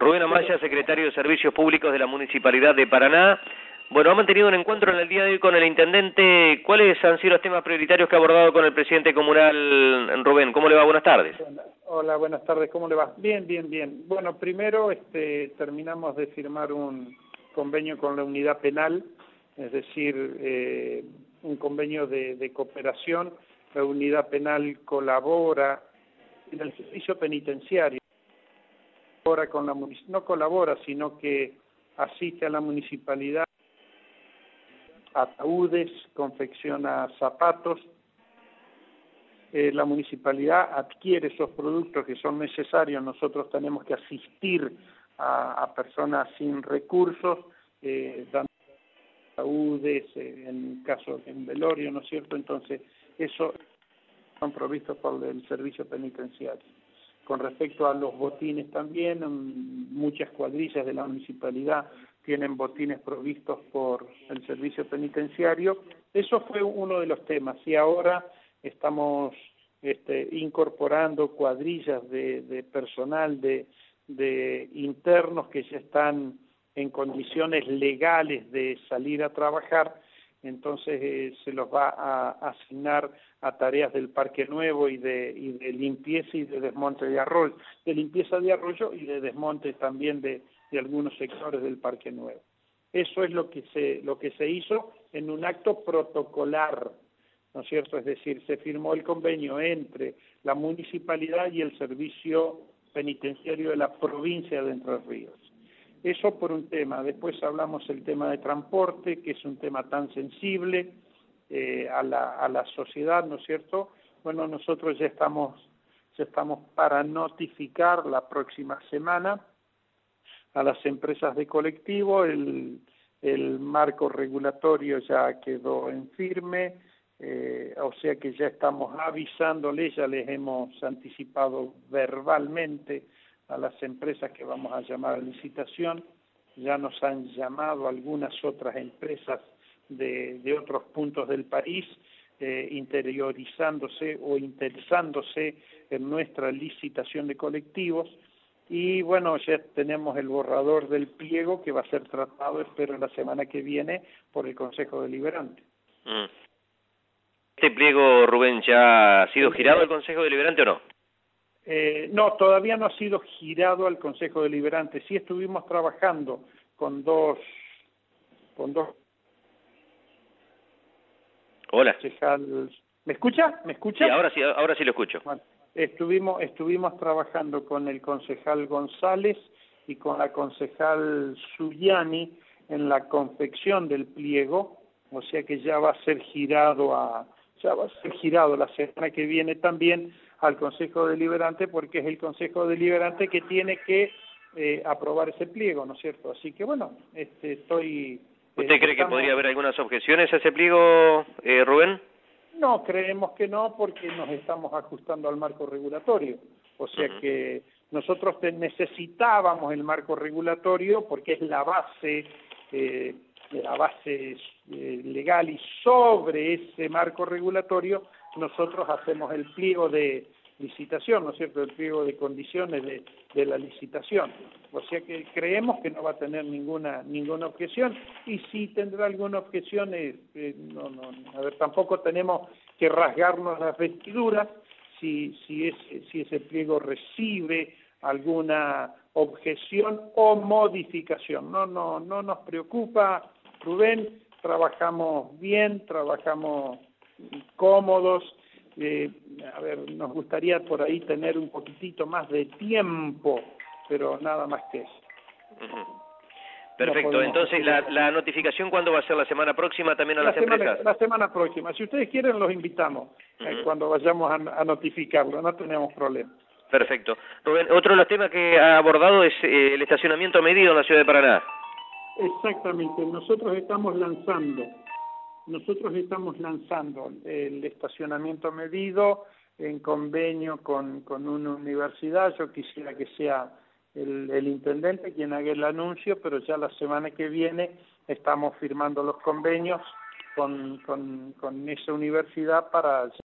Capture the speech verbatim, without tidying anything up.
Rubén Amaya, secretario de Servicios Públicos de la Municipalidad de Paraná. Bueno, ha mantenido un encuentro en el día de hoy con el intendente. ¿Cuáles han sido los temas prioritarios que ha abordado con el presidente comunal, Rubén? ¿Cómo le va? Buenas tardes. Hola, buenas tardes. ¿Cómo le va? Bien, bien, bien. Bueno, primero este, terminamos de firmar un convenio con la unidad penal, es decir, eh, un convenio de, de cooperación. La unidad penal colabora en el servicio penitenciario. Colabora con la, no colabora, sino que asiste a la municipalidad, ataúdes, confecciona zapatos. Eh, la municipalidad adquiere esos productos que son necesarios. Nosotros tenemos que asistir a, a personas sin recursos, eh, dando ataúdes, eh, en caso de un velorio, ¿no es cierto? Entonces, eso son provistos por el servicio penitenciario. Con respecto a los botines también, muchas cuadrillas de la municipalidad tienen botines provistos por el servicio penitenciario. Eso fue uno de los temas y ahora estamos este, incorporando cuadrillas de, de personal, de, de internos que ya están en condiciones legales de salir a trabajar. Entonces eh, se los va a asignar a tareas del Parque Nuevo y de, y de limpieza y de desmonte de arroyo, de limpieza de arroyo y de desmonte también de, de algunos sectores del Parque Nuevo. Eso es lo que se lo que se hizo en un acto protocolar, ¿no es cierto? Es decir, se firmó el convenio entre la municipalidad y el servicio penitenciario de la provincia de Entre Ríos. Eso por un tema. Después hablamos del tema de transporte, que es un tema tan sensible eh, a, la, a la sociedad, ¿no es cierto? Bueno, nosotros ya estamos, ya estamos para notificar la próxima semana a las empresas de colectivo. El, el marco regulatorio ya quedó en firme, eh, o sea que ya estamos avisándoles, ya les hemos anticipado verbalmente a las empresas que vamos a llamar a licitación. Ya nos han llamado algunas otras empresas de, de otros puntos del país, eh, interiorizándose o interesándose en nuestra licitación de colectivos. Y bueno, ya tenemos el borrador del pliego que va a ser tratado, espero, la semana que viene por el Consejo Deliberante. Mm. ¿Este pliego, Rubén, ya ha sido girado al Consejo Deliberante o no? Eh, no, todavía no ha sido girado al Consejo Deliberante. Sí estuvimos trabajando con dos, con dos. Hola. ¿Me escucha? ¿Me escucha? Sí, ahora sí, ahora sí lo escucho. Bueno, estuvimos, estuvimos trabajando con el concejal González y con la concejal Zuliani en la confección del pliego, o sea que ya va a ser girado a, ya va a ser girado la semana que viene también al Consejo Deliberante, porque es el Consejo Deliberante que tiene que eh, aprobar ese pliego, ¿no es cierto? Así que bueno, este, estoy... ¿Usted eh, cree estamos... que podría haber algunas objeciones a ese pliego, eh, Rubén? No, creemos que no, porque nos estamos ajustando al marco regulatorio. O sea uh-huh. que nosotros te necesitábamos el marco regulatorio porque es la base, eh, la base eh, legal, y sobre ese marco regulatorio nosotros hacemos el pliego de licitación, ¿no es cierto?, el pliego de condiciones de, de la licitación. O sea que creemos que no va a tener ninguna ninguna objeción, y si tendrá alguna objeción, eh, eh, no, no, a ver, tampoco tenemos que rasgarnos las vestiduras si, si, ese, si ese pliego recibe alguna objeción o modificación. No, no, no nos preocupa, Rubén, trabajamos bien, trabajamos cómodos. Eh, a ver, nos gustaría por ahí tener un poquitito más de tiempo, pero nada más que eso. Uh-huh. Perfecto, no entonces la, la notificación, ¿cuándo va a ser? ¿La semana próxima también a la las semana, empresas? La semana próxima, si ustedes quieren los invitamos uh-huh. eh, cuando vayamos a, a notificarlo, no tenemos problema. Perfecto. Rubén, otro de los temas que ha abordado es eh, el estacionamiento medido en la ciudad de Paraná. Exactamente, nosotros estamos lanzando Nosotros estamos lanzando el estacionamiento medido en convenio con, con una universidad. Yo quisiera que sea el, el intendente quien haga el anuncio, pero ya la semana que viene estamos firmando los convenios con, con, con esa universidad para